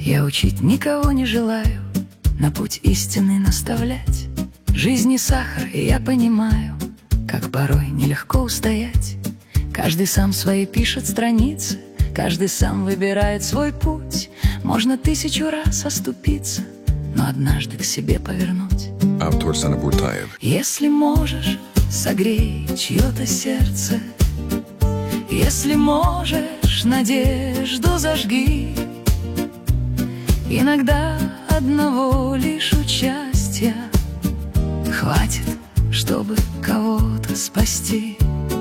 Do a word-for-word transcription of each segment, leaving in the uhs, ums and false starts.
Я учить никого не желаю, на путь истины наставлять. Жизнь не сахар, и я понимаю, как порой нелегко устоять. Каждый сам свои пишет страницы, каждый сам выбирает свой путь. Можно тысячу раз оступиться, но однажды к себе повернуть. Автор Санабуртаев. Если можешь, согрей чье-то сердце. Если можешь, надежду зажги. Иногда одного лишь участия хватит, чтобы кого-то спасти.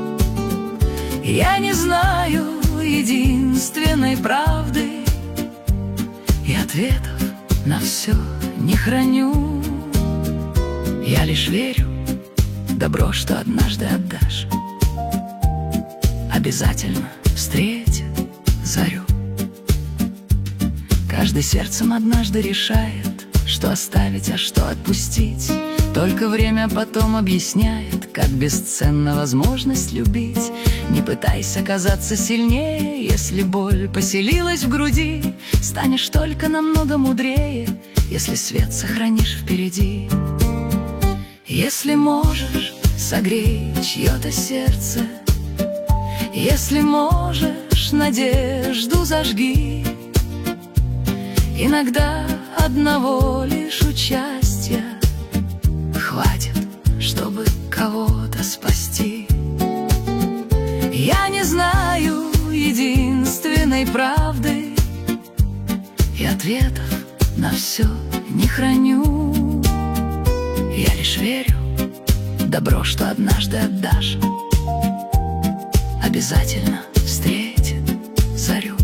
Я не знаю единственной правды, и ответов на все не храню. Я лишь верю, добро, что однажды отдашь, обязательно встретит зарю. Каждый сердцем однажды решает, что оставить, а что отпустить. Только время потом объясняет, как бесценна возможность любить. Не пытайся казаться сильнее, если боль поселилась в груди. Станешь только намного мудрее, если свет сохранишь впереди. Если можешь, согрей чье-то сердце. Если можешь, надежду зажги. Иногда одного лишь участия хватит, чтобы кого-то спасти. Я не знаю единственной правды, и ответов на все не храню. Я лишь верю, добро, что однажды отдашь, обязательно встретит зарю.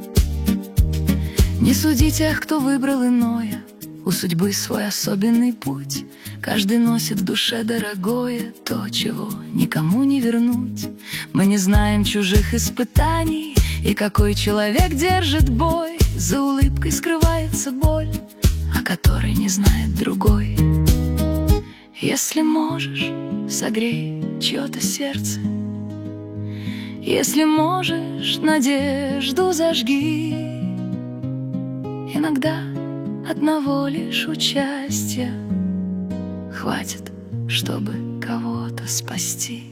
Не суди тех, кто выбрал иное, у судьбы свой особенный путь. Каждый носит в душе дорогое, то, чего никому не вернуть. Мы не знаем чужих испытаний, и какой человек держит бой. За улыбкой скрывается боль, о которой не знает другой. Если можешь, согрей чье-то сердце. Если можешь, надежду зажги. Иногда одного лишь участия хватит, чтобы кого-то спасти.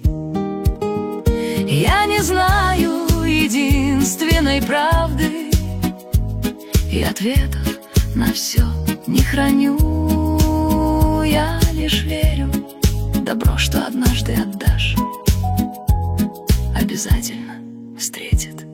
Я не знаю единственной правды, и ответов на все не храню. Я лишь верю, добро, что однажды отдашь, обязательно встретит